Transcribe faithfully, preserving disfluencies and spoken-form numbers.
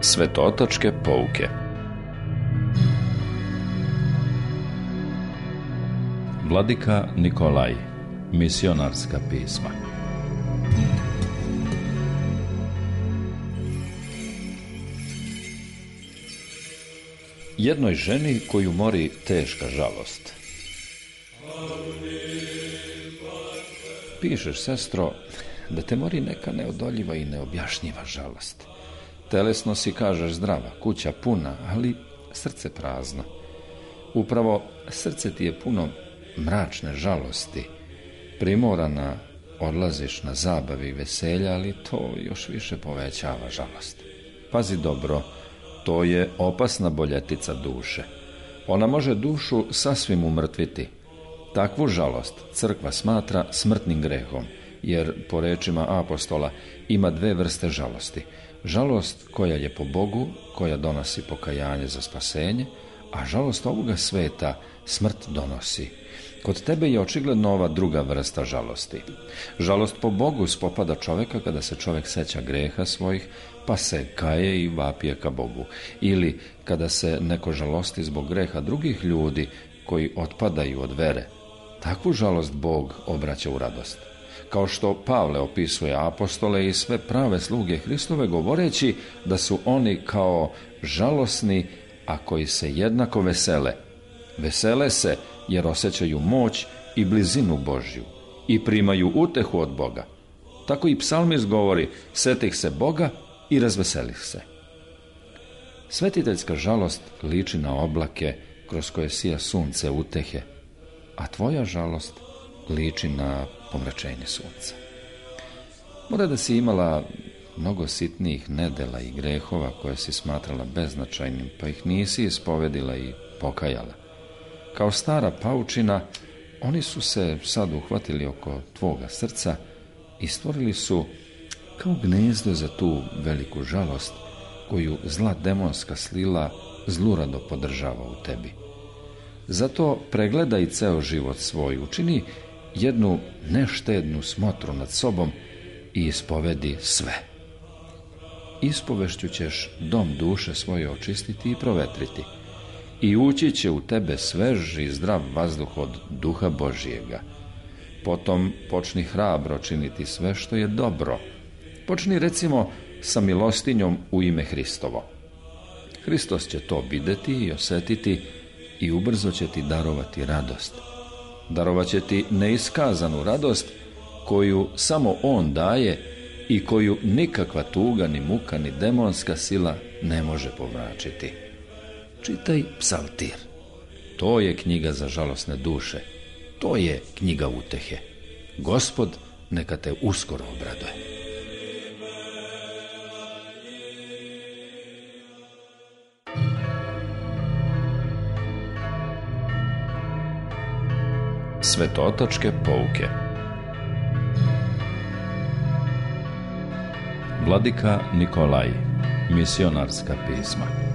Svetotačke pouke. Vladika Nikolaj. Misionarska pisma. Jednoj ženi koju mori teška žalost. Pišeš, sestro, da te mori neka neodoljiva i neobjašnjiva žalost. Telesno si, kažeš, zdrava, kuća puna, ali srce prazno. Upravo srce ti je puno mračne žalosti. Primorana odlaziš na zabavi i veselja, ali to još više povećava žalost. Pazi dobro, to je opasna boljetica duše. Ona može dušu sasvim umrtviti. Takvu žalost crkva smatra smrtnim grehom, jer po rečima apostola ima dve vrste žalosti. Žalost koja je po Bogu, koja donosi pokajanje za spasenje, a žalost ovoga sveta smrt donosi. Kod tebe je očigledno ova druga vrsta žalosti. Žalost po Bogu spopada čoveka kada se čovek seća greha svojih, pa se kaje i vapije ka Bogu. Ili kada se neko žalosti zbog greha drugih ljudi koji otpadaju od vere. Takvu žalost Bog obraća u radost. Kao što Pavle opisuje apostole i sve prave sluge Hristove, govoreći da su oni kao žalosni, a koji se jednako vesele. Vesele se jer osjećaju moć i blizinu Božju i primaju utehu od Boga. Tako i psalmist govori, setih se Boga i razveselih se. Svetiteljska žalost liči na oblake kroz koje sija sunce utehe, a tvoja žalost liči na pomračenje sunca. Mora da si imala mnogo sitnijih nedela i grehova koje si smatrala beznačajnim, pa ih nisi ispovedila i pokajala. Kao stara paučina, oni su se sad uhvatili oko tvoga srca i stvorili su kao gnezdo za tu veliku žalost koju zla demonska slila zlurado podržava u tebi. Zato pregledaj ceo život svoj, učini jednu neštednu smotru nad sobom i ispovedi sve. Ispovešću ćeš dom duše svoje očistiti i provetriti i ući će u tebe svež i zdrav vazduh od duha Božijega. Potom počni hrabro činiti sve što je dobro. Počni recimo sa milostinjom u ime Hristovo. Hristos će to videti i osetiti i ubrzo će ti darovati radost. Darovat će ti neiskazanu radost koju samo On daje i koju nikakva tuga, ni muka, ni demonska sila ne može pomračiti. Čitaj psaltir. To je knjiga za žalosne duše. To je knjiga utehe. Gospod neka te uskoro obraduje. Svetotačke pouke. Vladika Nikolaj. Misionarska pisma.